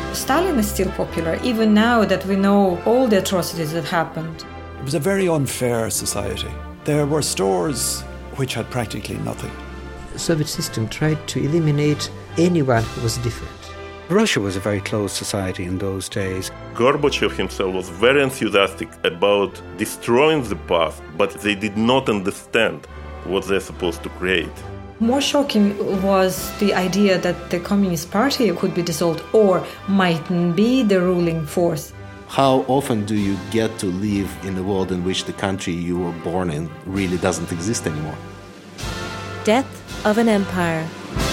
Stalin is still popular, even now that we know all the atrocities that happened. It was a very unfair society. There were stores which had practically nothing. The Soviet system tried to eliminate anyone who was different. Russia was a very closed society in those days. Gorbachev himself was very enthusiastic about destroying the past, but they did not understand what they're supposed to create. More shocking was the idea that the Communist Party could be dissolved or mightn't be the ruling force. How often do you get to live in a world in which the country you were born in really doesn't exist anymore? Death of an Empire.